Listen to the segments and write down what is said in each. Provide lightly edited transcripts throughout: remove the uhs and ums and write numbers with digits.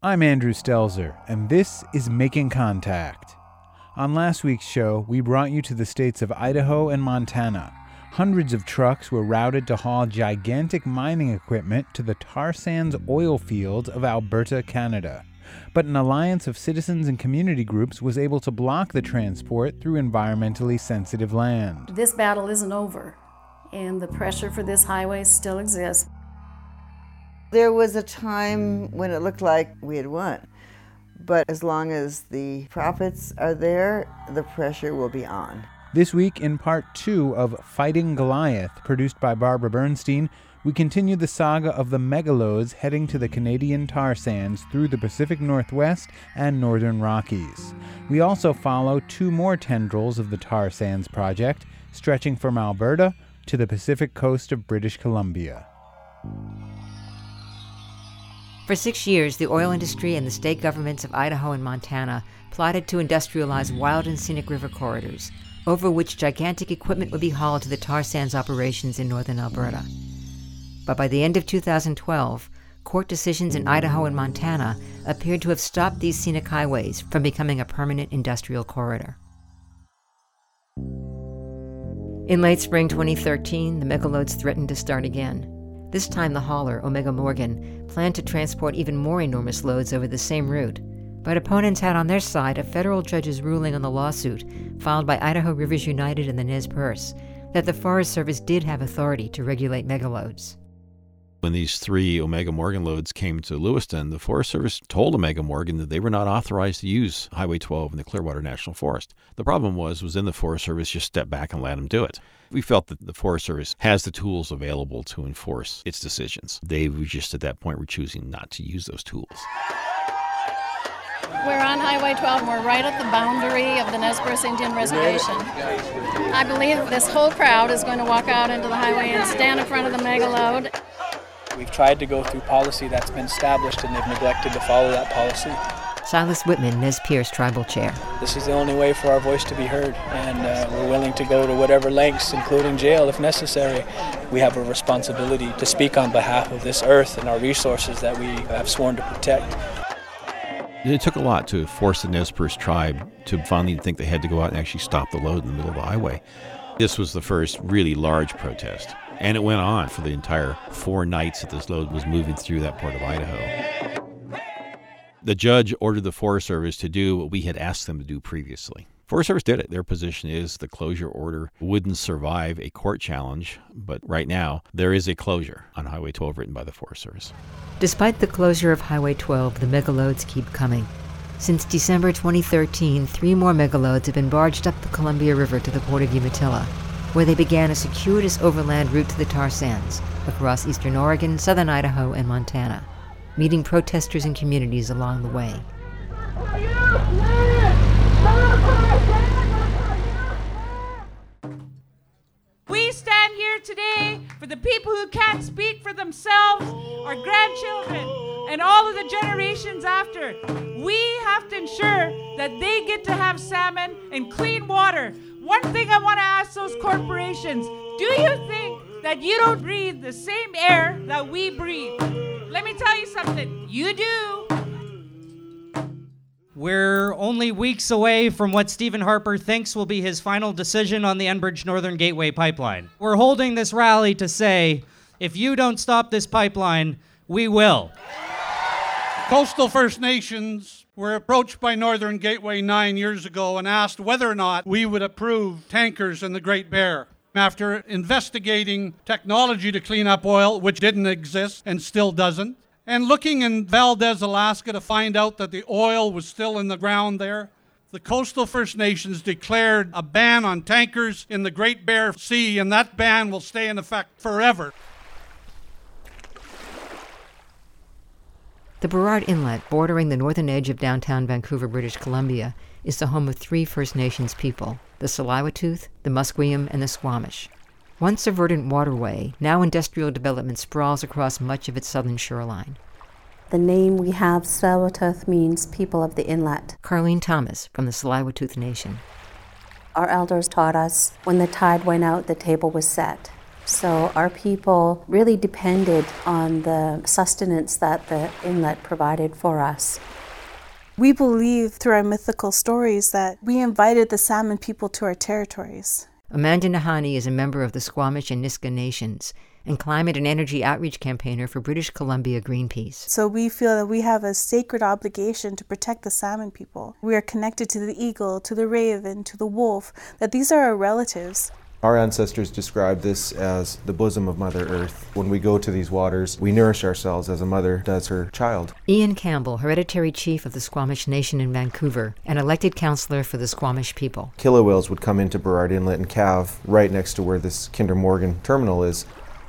I'm Andrew Stelzer, and this is Making Contact. On last week's show, we brought you to the states of Idaho and Montana. Hundreds of trucks were routed to haul gigantic mining equipment to the tar sands oil fields of Alberta, Canada. But an alliance of citizens and community groups was able to block the transport through environmentally sensitive land. This battle isn't over, and the pressure for this highway still exists. There was a time when it looked like we had won, but as long as the profits are there, the pressure will be on. This week, in part 2 of Fighting Goliath, produced by Barbara Bernstein, we continue the saga of the megaloads heading to the Canadian tar sands through the Pacific Northwest and Northern Rockies. We also follow 2 more tendrils of the tar sands project, stretching from Alberta to the Pacific coast of British Columbia. For 6 years, the oil industry and the state governments of Idaho and Montana plotted to industrialize wild and scenic river corridors, over which gigantic equipment would be hauled to the tar sands operations in northern Alberta. But by the end of 2012, court decisions in Idaho and Montana appeared to have stopped these scenic highways from becoming a permanent industrial corridor. In late spring 2013, the megaloads threatened to start again. This time the hauler, Omega Morgan, planned to transport even more enormous loads over the same route. But opponents had on their side a federal judge's ruling on the lawsuit filed by Idaho Rivers United and the Nez Perce that the Forest Service did have authority to regulate megaloads. When these 3 Omega Morgan loads came to Lewiston, the Forest Service told Omega Morgan that they were not authorized to use Highway 12 in the Clearwater National Forest. The problem was then the Forest Service just stepped back and let them do it. We felt that the Forest Service has the tools available to enforce its decisions. They were just at that point were choosing not to use those tools. We're on Highway 12 and we're right at the boundary of the Nez Perce Indian Reservation. I believe this whole crowd is going to walk out into the highway and stand in front of the megaload. We've tried to go through policy that's been established and they've neglected to follow that policy. Silas Whitman, Nez Perce Tribal Chair. This is the only way for our voice to be heard, and we're willing to go to whatever lengths, including jail if necessary. We have a responsibility to speak on behalf of this earth and our resources that we have sworn to protect. It took a lot to force the Nez Perce tribe to finally think they had to go out and actually stop the load in the middle of the highway. This was the first really large protest, and it went on for the entire 4 nights that this load was moving through that part of Idaho. The judge ordered the Forest Service to do what we had asked them to do previously. Forest Service did it. Their position is the closure order wouldn't survive a court challenge, but right now there is a closure on Highway 12 written by the Forest Service. Despite the closure of Highway 12, the megaloads keep coming. Since December 2013, 3 more megaloads have been barged up the Columbia River to the port of Umatilla, where they began a circuitous overland route to the tar sands across eastern Oregon, southern Idaho, and Montana, meeting protesters and communities along the way. We stand here today for the people who can't speak for themselves, our grandchildren, and all of the generations after. We have to ensure that they get to have salmon and clean water. One thing I want to ask those corporations, do you think that you don't breathe the same air that we breathe? Let me tell you something, you do. We're only weeks away from what Stephen Harper thinks will be his final decision on the Enbridge Northern Gateway pipeline. We're holding this rally to say, if you don't stop this pipeline, we will. Coastal First Nations were approached by Northern Gateway 9 years ago and asked whether or not we would approve tankers in the Great Bear. After investigating technology to clean up oil, which didn't exist and still doesn't, and looking in Valdez, Alaska to find out that the oil was still in the ground there, the Coastal First Nations declared a ban on tankers in the Great Bear Sea, and that ban will stay in effect forever. The Burrard Inlet, bordering the northern edge of downtown Vancouver, British Columbia, is the home of 3 First Nations people, the Tsleil-Waututh, the Musqueam, and the Squamish. Once a verdant waterway, now industrial development sprawls across much of its southern shoreline. The name we have, Tsleil-Waututh, means people of the inlet. Carlene Thomas from the Tsleil-Waututh Nation. Our elders taught us, when the tide went out, the table was set. So our people really depended on the sustenance that the inlet provided for us. We believe through our mythical stories that we invited the Salmon people to our territories. Amanda Nahani is a member of the Squamish and Nisga'a Nations and climate and energy outreach campaigner for British Columbia Greenpeace. So we feel that we have a sacred obligation to protect the Salmon people. We are connected to the eagle, to the raven, to the wolf, that these are our relatives. Our ancestors described this as the bosom of Mother Earth. When we go to these waters, we nourish ourselves as a mother does her child. Ian Campbell, hereditary chief of the Squamish Nation in Vancouver, and elected councillor for the Squamish people. Killer whales would come into Burrard Inlet and calve right next to where this Kinder Morgan terminal is.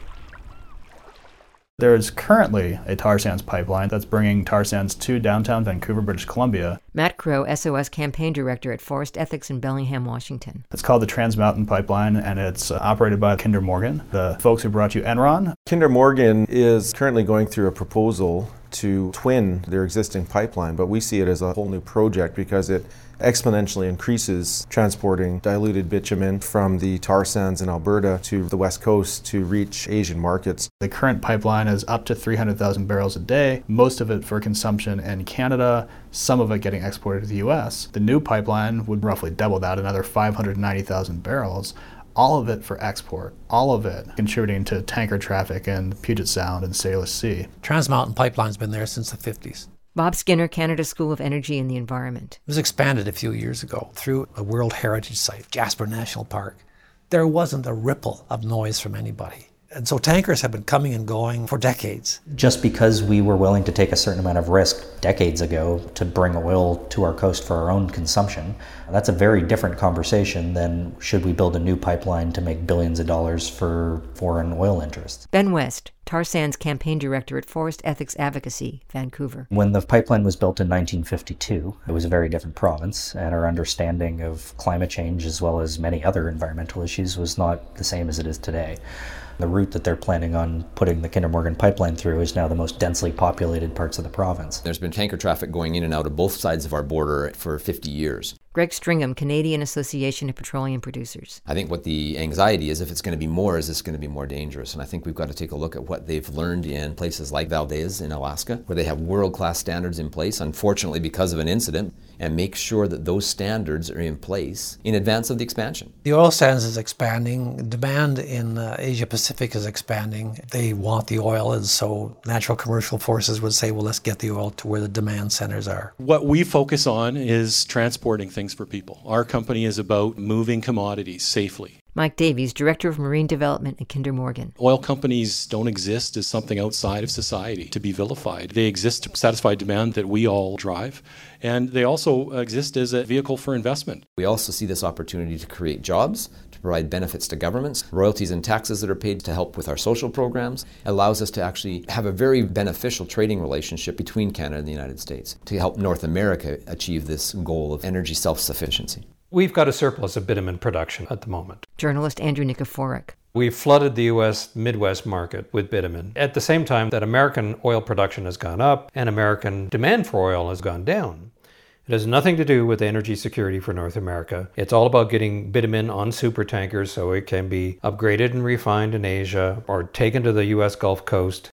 There is currently a tar sands pipeline that's bringing tar sands to downtown Vancouver, British Columbia. Matt Crow, SOS campaign director at Forest Ethics in Bellingham, Washington. It's called the Trans Mountain Pipeline, and it's operated by Kinder Morgan, the folks who brought you Enron. Kinder Morgan is currently going through a proposal to twin their existing pipeline, but we see it as a whole new project because it exponentially increases transporting diluted bitumen from the tar sands in Alberta to the west coast to reach Asian markets. The current pipeline is up to 300,000 barrels a day, most of it for consumption in Canada, some of it getting exported to the US. The new pipeline would roughly double that, another 590,000 barrels, all of it for export, all of it contributing to tanker traffic in Puget Sound and Salish Sea. Trans Mountain Pipeline's been there since the 50s. Bob Skinner, Canada School of Energy and the Environment. It was expanded a few years ago through a World Heritage Site, Jasper National Park. There wasn't a ripple of noise from anybody. And so tankers have been coming and going for decades. Just because we were willing to take a certain amount of risk decades ago to bring oil to our coast for our own consumption, that's a very different conversation than should we build a new pipeline to make billions of dollars for foreign oil interests. Ben West, tar sands campaign director at Forest Ethics Advocacy, Vancouver. When the pipeline was built in 1952, it was a very different province, and our understanding of climate change as well as many other environmental issues was not the same as it is today. The route that they're planning on putting the Kinder Morgan pipeline through is now the most densely populated parts of the province. There's been tanker traffic going in and out of both sides of our border for 50 years. Greg Stringham, Canadian Association of Petroleum Producers. I think what the anxiety is, if it's going to be more, is this going to be more dangerous? And I think we've got to take a look at what they've learned in places like Valdez in Alaska, where they have world-class standards in place, unfortunately because of an incident, and make sure that those standards are in place in advance of the expansion. The oil sands is expanding. Demand in Asia Pacific is expanding. They want the oil, and so natural commercial forces would say, well, let's get the oil to where the demand centers are. What we focus on is transporting things for people. Our company is about moving commodities safely. Mike Davies, Director of Marine Development at Kinder Morgan. Oil companies don't exist as something outside of society to be vilified. They exist to satisfy demand that we all drive, and they also exist as a vehicle for investment. We also see this opportunity to create jobs, to provide benefits to governments, royalties and taxes that are paid to help with our social programs. It allows us to actually have a very beneficial trading relationship between Canada and the United States to help North America achieve this goal of energy self-sufficiency. We've got a surplus of bitumen production at the moment. Journalist Andrew Nikiforuk. We've flooded the U.S. Midwest market with bitumen. At the same time that American oil production has gone up and American demand for oil has gone down. It has nothing to do with energy security for North America. It's all about getting bitumen on supertankers so it can be upgraded and refined in Asia or taken to the U.S. Gulf Coast.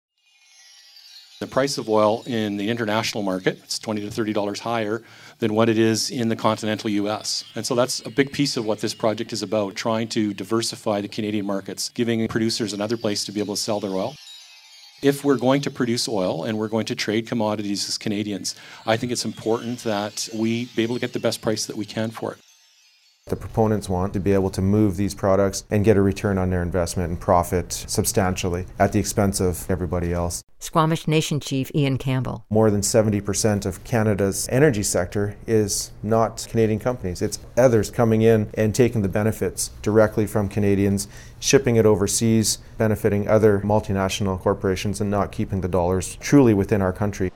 The price of oil in the international market, it's $20 to $30 higher than what it is in the continental U.S. And so that's a big piece of what this project is about, trying to diversify the Canadian markets, giving producers another place to be able to sell their oil. If we're going to produce oil and we're going to trade commodities as Canadians, I think it's important that we be able to get the best price that we can for it. The proponents want to be able to move these products and get a return on their investment and profit substantially at the expense of everybody else. Squamish Nation Chief Ian Campbell. More than 70% of Canada's energy sector is not Canadian companies. It's others coming in and taking the benefits directly from Canadians, shipping it overseas, benefiting other multinational corporations and not keeping the dollars truly within our country.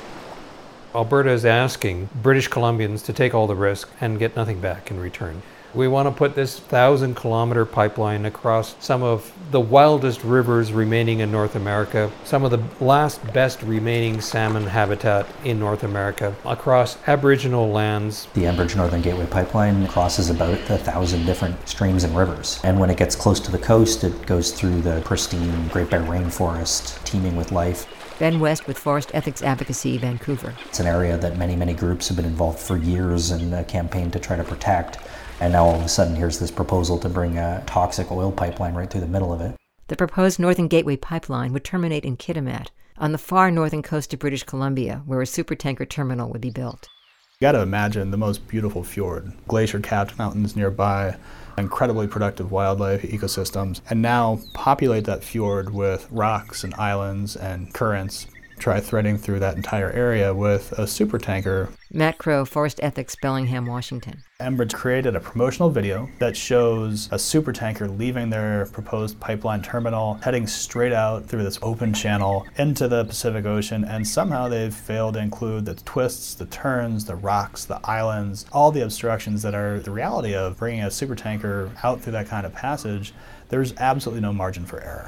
Alberta is asking British Columbians to take all the risk and get nothing back in return. We want to put this 1,000-kilometer pipeline across some of the wildest rivers remaining in North America, some of the last best remaining salmon habitat in North America, across Aboriginal lands. The Enbridge Northern Gateway Pipeline crosses about 1,000 different streams and rivers. And when it gets close to the coast, it goes through the pristine Great Bear rainforest, teeming with life. Ben West with Forest Ethics Advocacy, Vancouver. It's an area that many groups have been involved for years in a campaign to try to protect. And now all of a sudden here's this proposal to bring a toxic oil pipeline right through the middle of it. The proposed Northern Gateway Pipeline would terminate in Kitimat, on the far northern coast of British Columbia, where a supertanker terminal would be built. You gotta imagine the most beautiful fjord, glacier-capped mountains nearby, incredibly productive wildlife ecosystems, and now populate that fjord with rocks and islands and currents. Try threading through that entire area with a supertanker. Matt Crow, Forest Ethics, Bellingham, Washington. Enbridge created a promotional video that shows a supertanker leaving their proposed pipeline terminal, heading straight out through this open channel into the Pacific Ocean, and somehow they've failed to include the twists, the turns, the rocks, the islands, all the obstructions that are the reality of bringing a supertanker out through that kind of passage. There's absolutely no margin for error.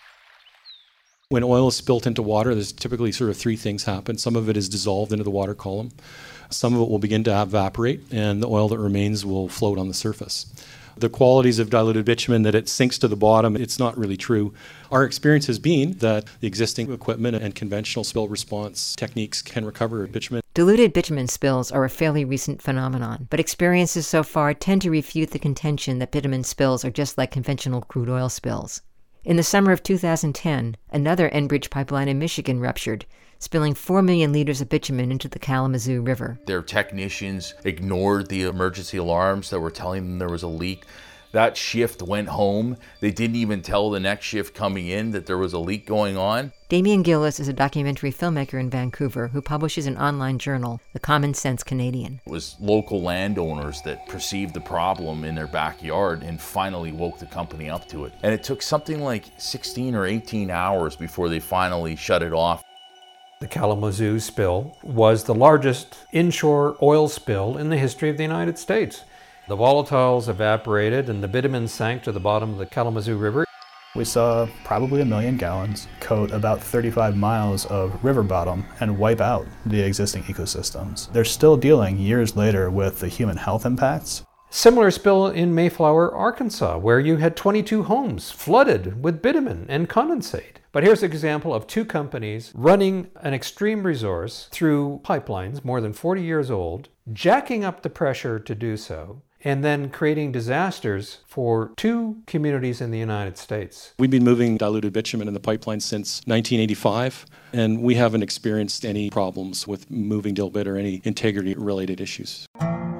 When oil is spilt into water, there's typically sort of three things happen. Some of it is dissolved into the water column. Some of it will begin to evaporate, and the oil that remains will float on the surface. The qualities of diluted bitumen, that it sinks to the bottom, it's not really true. Our experience has been that the existing equipment and conventional spill response techniques can recover bitumen. Diluted bitumen spills are a fairly recent phenomenon, but experiences so far tend to refute the contention that bitumen spills are just like conventional crude oil spills. In the summer of 2010, another Enbridge pipeline in Michigan ruptured, spilling 4 million liters of bitumen into the Kalamazoo River. Their technicians ignored the emergency alarms that were telling them there was a leak. That shift went home. They didn't even tell the next shift coming in that there was a leak going on. Damien Gillis is a documentary filmmaker in Vancouver who publishes an online journal, The Common Sense Canadian. It was local landowners that perceived the problem in their backyard and finally woke the company up to it. And it took something like 16 or 18 hours before they finally shut it off. The Kalamazoo spill was the largest inshore oil spill in the history of the United States. The volatiles evaporated and the bitumen sank to the bottom of the Kalamazoo River. We saw probably 1 million gallons coat about 35 miles of river bottom and wipe out the existing ecosystems. They're still dealing years later with the human health impacts. Similar spill in Mayflower, Arkansas, where you had 22 homes flooded with bitumen and condensate. But here's an example of two companies running an extreme resource through pipelines more than 40 years old, jacking up the pressure to do so, and then creating disasters for two communities in the United States. We've been moving diluted bitumen in the pipeline since 1985, and we haven't experienced any problems with moving dilbit or any integrity-related issues.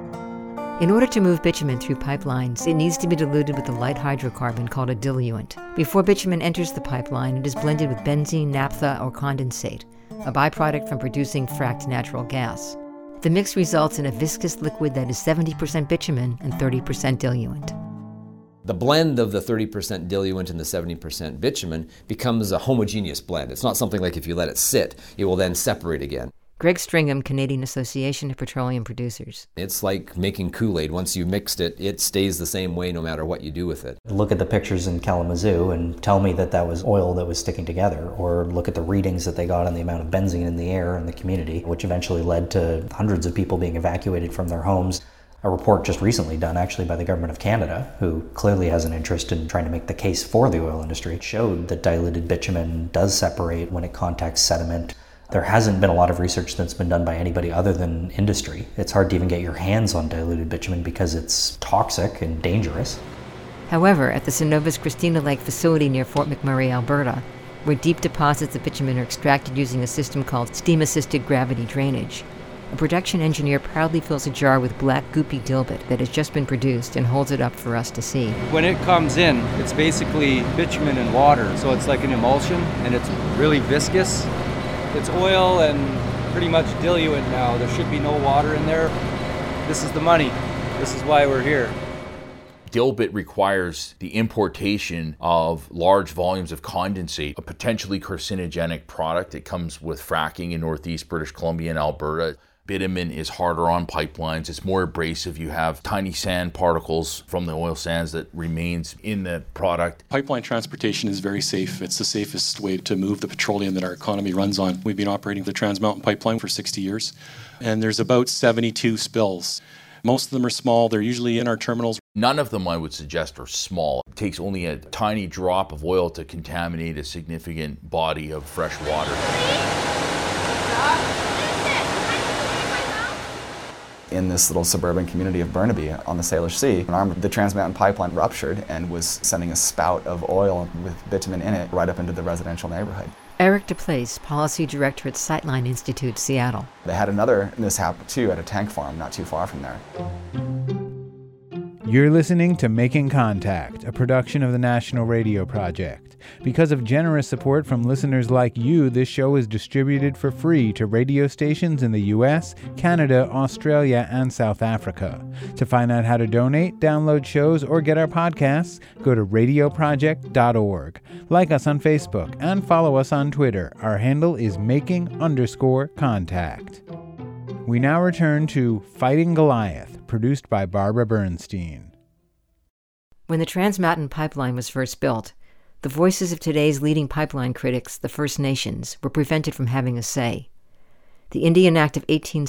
In order to move bitumen through pipelines, it needs to be diluted with a light hydrocarbon called a diluent. Before bitumen enters the pipeline, it is blended with benzene, naphtha, or condensate, a byproduct from producing fracked natural gas. The mix results in a viscous liquid that is 70% bitumen and 30% diluent. The blend of the 30% diluent and the 70% bitumen becomes a homogeneous blend. It's not something like if you let it sit, it will then separate again. Greg Stringham, Canadian Association of Petroleum Producers. It's like making Kool-Aid. Once you've mixed it, it stays the same way no matter what you do with it. Look at the pictures in Kalamazoo and tell me that that was oil that was sticking together, or look at the readings that they got on the amount of benzene in the air in the community, which eventually led to hundreds of people being evacuated from their homes. A report just recently done actually by the Government of Canada, who clearly has an interest in trying to make the case for the oil industry, showed that diluted bitumen does separate when it contacts sediment. There hasn't been a lot of research that's been done by anybody other than industry. It's hard to even get your hands on diluted bitumen because it's toxic and dangerous. However, at the Cenovus Christina Lake facility near Fort McMurray, Alberta, where deep deposits of bitumen are extracted using a system called steam-assisted gravity drainage, a production engineer proudly fills a jar with black goopy dilbit that has just been produced and holds it up for us to see. When it comes in, it's basically bitumen and water, so it's like an emulsion, and it's really viscous. It's oil and pretty much diluent now. There should be no water in there. This is the money. This is why we're here. Dilbit requires the importation of large volumes of condensate, a potentially carcinogenic product. It comes with fracking in northeast British Columbia and Alberta. Bitumen is harder on pipelines. It's more abrasive. You have tiny sand particles from the oil sands that remains in the product. Pipeline transportation is very safe. It's the safest way to move the petroleum that our economy runs on. We've been operating the Trans Mountain Pipeline for 60 years, and there's about 72 spills. Most of them are small. They're usually in our terminals. None of them, I would suggest, are small. It takes only a tiny drop of oil to contaminate a significant body of fresh water. In this little suburban community of Burnaby on the Salish Sea, an arm of the Trans Mountain Pipeline ruptured and was sending a spout of oil with bitumen in it right up into the residential neighborhood. Eric DePlace, Policy Director at Sightline Institute, Seattle. They had another mishap too at a tank farm not too far from there. You're listening to Making Contact, a production of the National Radio Project. Because of generous support from listeners like you, this show is distributed for free to radio stations in the US, Canada, Australia, and South Africa. To find out how to donate, download shows, or get our podcasts, go to radioproject.org. Like us on Facebook and follow us on Twitter. Our handle is making_contact. We now return to Fighting Goliath, produced by Barbara Bernstein. When the Trans Mountain Pipeline was first built, the voices of today's leading pipeline critics, the First Nations, were prevented from having a say. The Indian Act of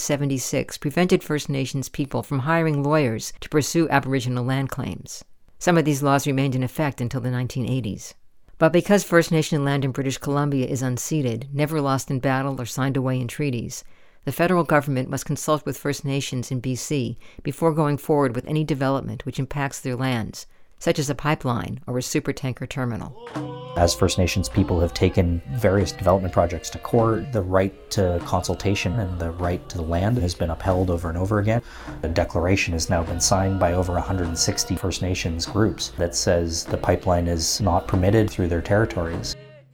1876 prevented First Nations people from hiring lawyers to pursue Aboriginal land claims. Some of these laws remained in effect until the 1980s. But because First Nation land in British Columbia is unceded, never lost in battle or signed away in treaties, the federal government must consult with First Nations in BC before going forward with any development which impacts their lands, such as a pipeline or a supertanker terminal. As First Nations people have taken various development projects to court, the right to consultation and the right to the land has been upheld over and over again. A declaration has now been signed by over 160 First Nations groups that says the pipeline is not permitted through their territories.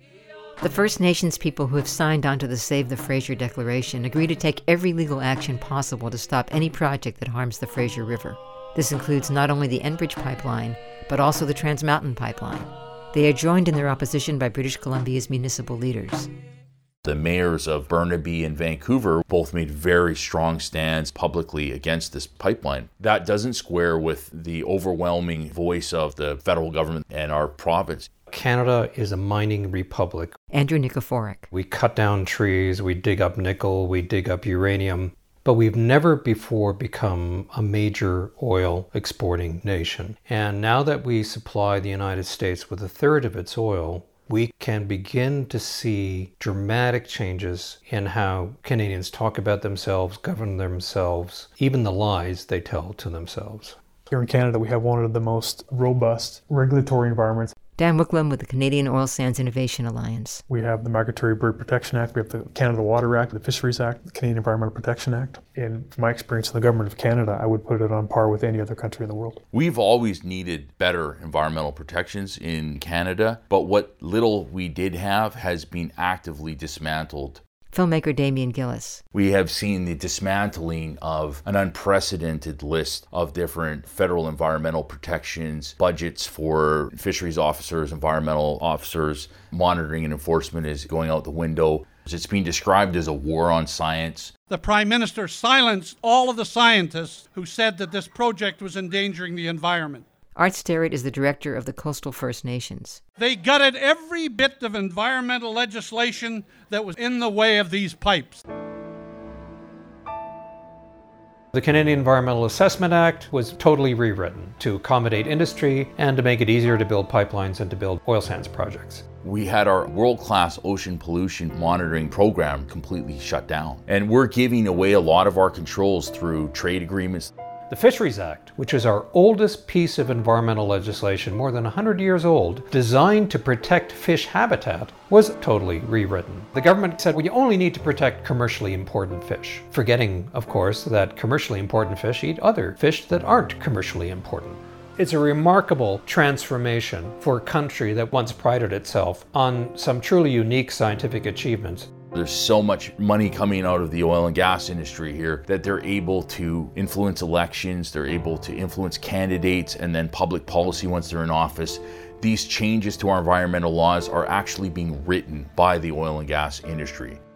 The First Nations people who have signed on to the Save the Fraser Declaration agree to take every legal action possible to stop any project that harms the Fraser River. This includes not only the Enbridge pipeline, but also the Trans Mountain Pipeline. They are joined in their opposition by British Columbia's municipal leaders. The mayors of Burnaby and Vancouver both made very strong stands publicly against this pipeline. That doesn't square with the overwhelming voice of the federal government and our province. Canada is a mining republic. Andrew Nikiforuk. We cut down trees, we dig up nickel, we dig up uranium, but we've never before become a major oil exporting nation. And now that we supply the United States with a third of its oil, we can begin to see dramatic changes in how Canadians talk about themselves, govern themselves, even the lies they tell to themselves. Here in Canada, we have one of the most robust regulatory environments. Dan Wicklum with the Canadian Oil Sands Innovation Alliance. We have the Migratory Bird Protection Act, we have the Canada Water Act, the Fisheries Act, the Canadian Environmental Protection Act. And from my experience in the government of Canada, I would put it on par with any other country in the world. We've always needed better environmental protections in Canada, but what little we did have has been actively dismantled. Filmmaker Damien Gillis. We have seen the dismantling of an unprecedented list of different federal environmental protections, budgets for fisheries officers, environmental officers, monitoring and enforcement is going out the window. It's being described as a war on science. The Prime Minister silenced all of the scientists who said that this project was endangering the environment. Art Sterritt is the director of the Coastal First Nations. They gutted every bit of environmental legislation that was in the way of these pipes. The Canadian Environmental Assessment Act was totally rewritten to accommodate industry and to make it easier to build pipelines and to build oil sands projects. We had our world-class ocean pollution monitoring program completely shut down. And we're giving away a lot of our controls through trade agreements. The Fisheries Act, which is our oldest piece of environmental legislation, more than 100 years old, designed to protect fish habitat, was totally rewritten. The government said, well, you only need to protect commercially important fish, forgetting, of course, that commercially important fish eat other fish that aren't commercially important. It's a remarkable transformation for a country that once prided itself on some truly unique scientific achievements. There's so much money coming out of the oil and gas industry here that they're able to influence elections, they're able to influence candidates and then public policy once they're in office. These changes to our environmental laws are actually being written by the oil and gas industry.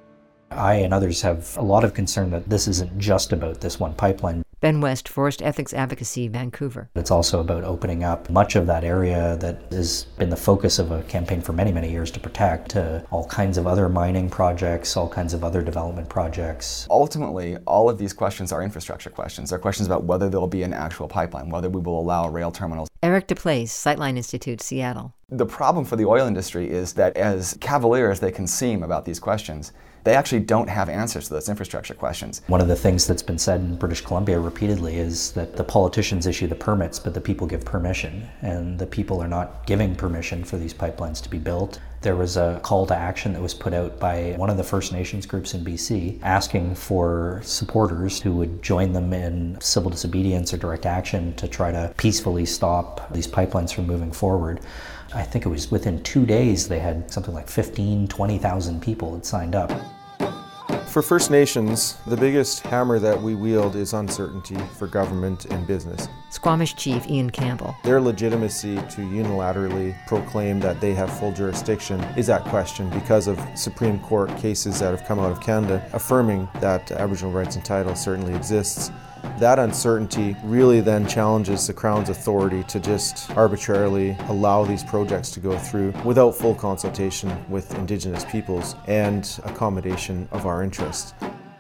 I and others have a lot of concern that this isn't just about this one pipeline. Ben West, Forest Ethics Advocacy, Vancouver. It's also about opening up much of that area that has been the focus of a campaign for many, many years to protect to all kinds of other mining projects, all kinds of other development projects. Ultimately, all of these questions are infrastructure questions. They're questions about whether there will be an actual pipeline, whether we will allow rail terminals. Eric DePlace, Sightline Institute, Seattle. The problem for the oil industry is that as cavalier as they can seem about these questions, they actually don't have answers to those infrastructure questions. One of the things that's been said in British Columbia repeatedly is that the politicians issue the permits, but the people give permission, and the people are not giving permission for these pipelines to be built. There was a call to action that was put out by one of the First Nations groups in BC asking for supporters who would join them in civil disobedience or direct action to try to peacefully stop these pipelines from moving forward. I think it was within 2 days they had something like 20,000 people had signed up. For First Nations, the biggest hammer that we wield is uncertainty for government and business. Squamish Chief Ian Campbell. Their legitimacy to unilaterally proclaim that they have full jurisdiction is at question because of Supreme Court cases that have come out of Canada affirming that Aboriginal rights and title certainly exists. That uncertainty really then challenges the Crown's authority to just arbitrarily allow these projects to go through without full consultation with Indigenous peoples and accommodation of our interests.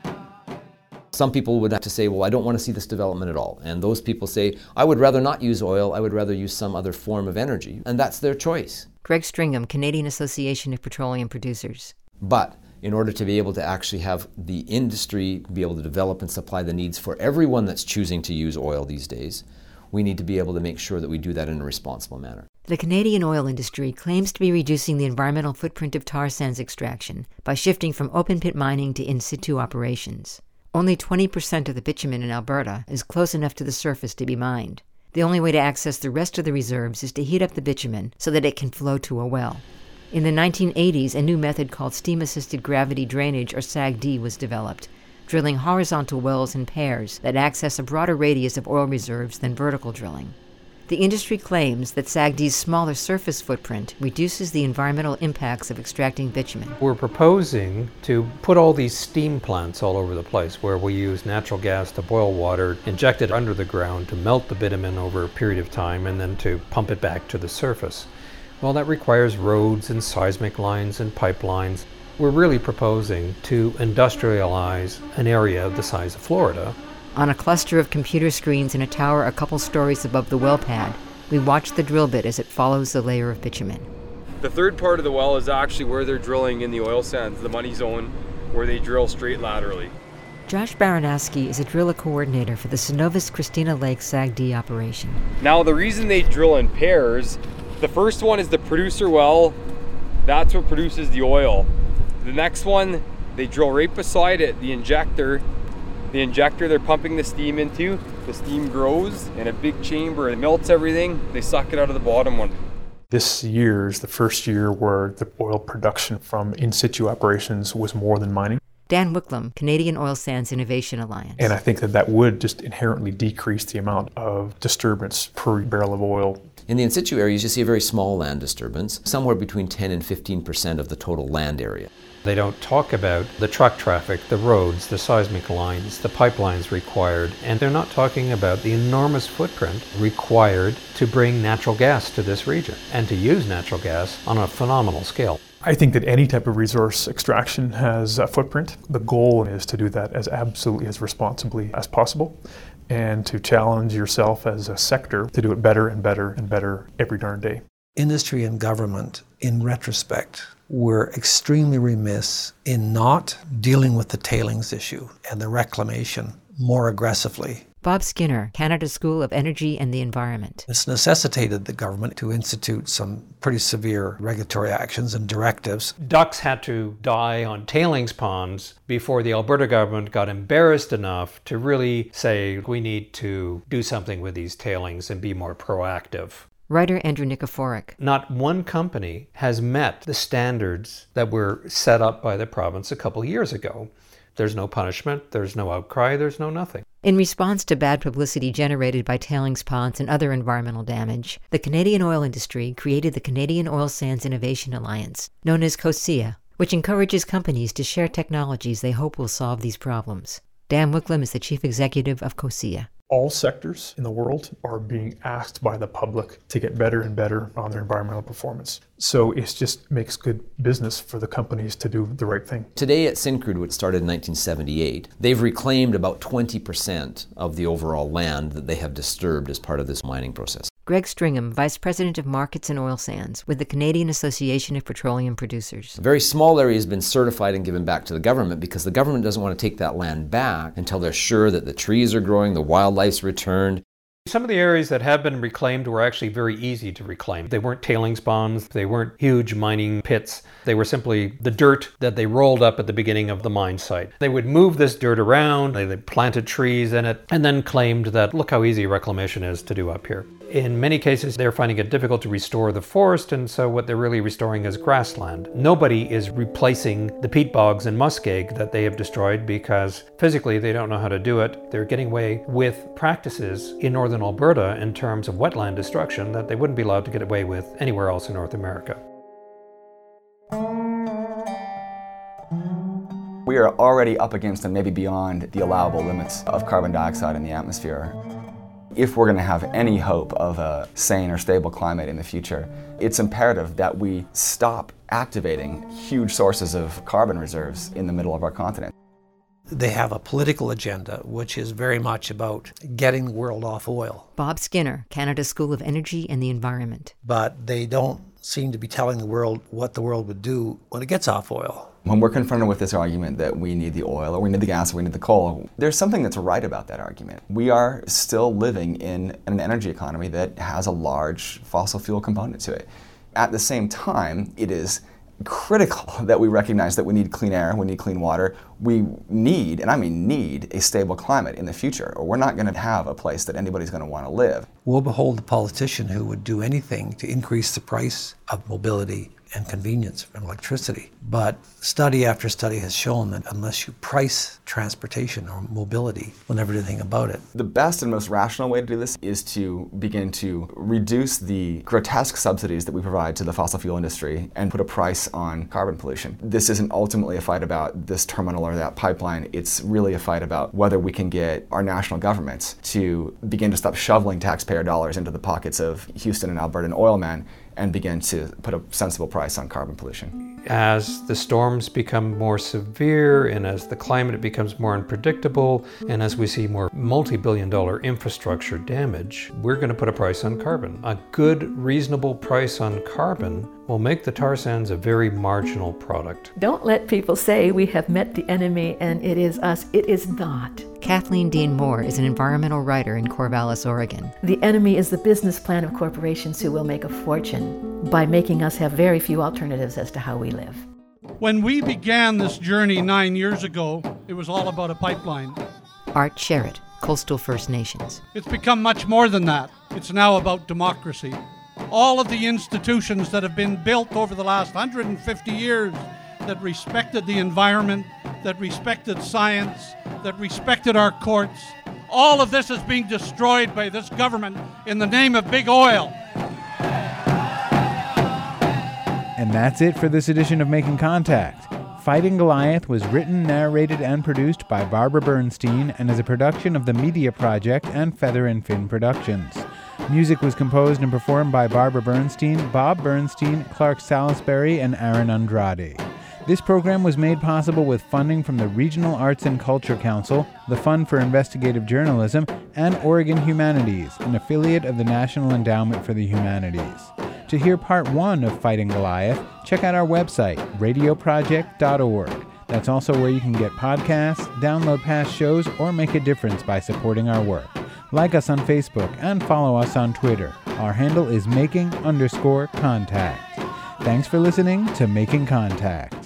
Some people would have to say, well, I don't want to see this development at all. And those people say, I would rather not use oil, I would rather use some other form of energy. And that's their choice. Greg Stringham, Canadian Association of Petroleum Producers. But in order to be able to actually have the industry be able to develop and supply the needs for everyone that's choosing to use oil these days, we need to be able to make sure that we do that in a responsible manner. The Canadian oil industry claims to be reducing the environmental footprint of tar sands extraction by shifting from open-pit mining to in-situ operations. Only 20% of the bitumen in Alberta is close enough to the surface to be mined. The only way to access the rest of the reserves is to heat up the bitumen so that it can flow to a well. In the 1980s, a new method called steam-assisted gravity drainage, or SAGD, was developed, drilling horizontal wells in pairs that access a broader radius of oil reserves than vertical drilling. The industry claims that SAGD's smaller surface footprint reduces the environmental impacts of extracting bitumen. We're proposing to put all these steam plants all over the place where we use natural gas to boil water, inject it under the ground to melt the bitumen over a period of time, and then to pump it back to the surface. Well, that requires roads and seismic lines and pipelines. We're really proposing to industrialize an area the size of Florida. On a cluster of computer screens in a tower a couple stories above the well pad, we watch the drill bit as it follows the layer of bitumen. The third part of the well is actually where they're drilling in the oil sands, the money zone, where they drill straight laterally. Josh Baranowski is a driller coordinator for the Cenovus Christina Lake SAGD operation. Now, the reason they drill in pairs, the first one is the producer well. That's what produces the oil. The next one, they drill right beside it, the injector. The injector they're pumping the steam into, the steam grows in a big chamber, it melts everything, they suck it out of the bottom one. This year is the first year where the oil production from in-situ operations was more than mining. Dan Wicklum, Canadian Oil Sands Innovation Alliance. And I think that would just inherently decrease the amount of disturbance per barrel of oil. In the in-situ areas, you see a very small land disturbance, somewhere between 10 and 15% of the total land area. They don't talk about the truck traffic, the roads, the seismic lines, the pipelines required, and they're not talking about the enormous footprint required to bring natural gas to this region and to use natural gas on a phenomenal scale. I think that any type of resource extraction has a footprint. The goal is to do that as absolutely as responsibly as possible and to challenge yourself as a sector to do it better and better and better every darn day. Industry and government, in retrospect, were extremely remiss in not dealing with the tailings issue and the reclamation more aggressively. Bob Skinner, Canada School of Energy and the Environment. It's necessitated the government to institute some pretty severe regulatory actions and directives. Ducks had to die on tailings ponds before the Alberta government got embarrassed enough to really say we need to do something with these tailings and be more proactive. Writer Andrew Nikiforuk. Not one company has met the standards that were set up by the province a couple years ago. There's no punishment, there's no outcry, there's no nothing. In response to bad publicity generated by tailings ponds and other environmental damage, the Canadian oil industry created the Canadian Oil Sands Innovation Alliance, known as COSIA, which encourages companies to share technologies they hope will solve these problems. Dan Wicklum is the chief executive of COSIA. All sectors in the world are being asked by the public to get better and better on their environmental performance. So it just makes good business for the companies to do the right thing. Today at Syncrude, which started in 1978, they've reclaimed about 20% of the overall land that they have disturbed as part of this mining process. Greg Stringham, Vice President of Markets and Oil Sands with the Canadian Association of Petroleum Producers. A very small area has been certified and given back to the government because the government doesn't want to take that land back until they're sure that the trees are growing, the wildlife's returned. Some of the areas that have been reclaimed were actually very easy to reclaim. They weren't tailings ponds, they weren't huge mining pits. They were simply the dirt that they rolled up at the beginning of the mine site. They would move this dirt around, they planted trees in it, and then claimed that look how easy reclamation is to do up here. In many cases, they're finding it difficult to restore the forest, and so what they're really restoring is grassland. Nobody is replacing the peat bogs and muskeg that they have destroyed because physically they don't know how to do it. They're getting away with practices in northern Alberta in terms of wetland destruction that they wouldn't be allowed to get away with anywhere else in North America. We are already up against and maybe beyond the allowable limits of carbon dioxide in the atmosphere. If we're going to have any hope of a sane or stable climate in the future, it's imperative that we stop activating huge sources of carbon reserves in the middle of our continent. They have a political agenda, which is very much about getting the world off oil. Bob Skinner, Canada School of Energy and the Environment. But they don't seem to be telling the world what the world would do when it gets off oil. When we're confronted with this argument that we need the oil, or we need the gas, or we need the coal, there's something that's right about that argument. We are still living in an energy economy that has a large fossil fuel component to it. At the same time, it is critical that we recognize that we need clean air, we need clean water, we need, and I mean need, a stable climate in the future, or we're not going to have a place that anybody's going to want to live. Woe behold the politician who would do anything to increase the price of mobility and convenience from electricity. But study after study has shown that unless you price transportation or mobility, we'll never do anything about it. The best and most rational way to do this is to begin to reduce the grotesque subsidies that we provide to the fossil fuel industry and put a price on carbon pollution. This isn't ultimately a fight about this terminal or that pipeline. It's really a fight about whether we can get our national governments to begin to stop shoveling taxpayer dollars into the pockets of Houston and Albertan oilmen and begin to put a sensible price on carbon pollution. As the storms become more severe and as the climate becomes more unpredictable and as we see more multi-billion-dollar infrastructure damage, we're going to put a price on carbon. A good, reasonable price on carbon will make the tar sands a very marginal product. Don't let people say we have met the enemy and it is us. It is not. Kathleen Dean Moore is an environmental writer in Corvallis, Oregon. The enemy is the business plan of corporations who will make a fortune by making us have very few alternatives as to how we live. When we began this journey 9 years ago, it was all about a pipeline. Art Sherritt, Coastal First Nations. It's become much more than that. It's now about democracy. All of the institutions that have been built over the last 150 years that respected the environment, that respected science, that respected our courts, all of this is being destroyed by this government in the name of big oil. And that's it for this edition of Making Contact. Fighting Goliath was written, narrated, and produced by Barbara Bernstein and is a production of the Media Project and Feather and Fin Productions. Music was composed and performed by Barbara Bernstein, Bob Bernstein, Clark Salisbury, and Aaron Andrade. This program was made possible with funding from the Regional Arts and Culture Council, the Fund for Investigative Journalism, and Oregon Humanities, an affiliate of the National Endowment for the Humanities. To hear part 1 of Fighting Goliath, check out our website, radioproject.org. That's also where you can get podcasts, download past shows, or make a difference by supporting our work. Like us on Facebook and follow us on Twitter. Our handle is making_contact. Thanks for listening to Making Contact.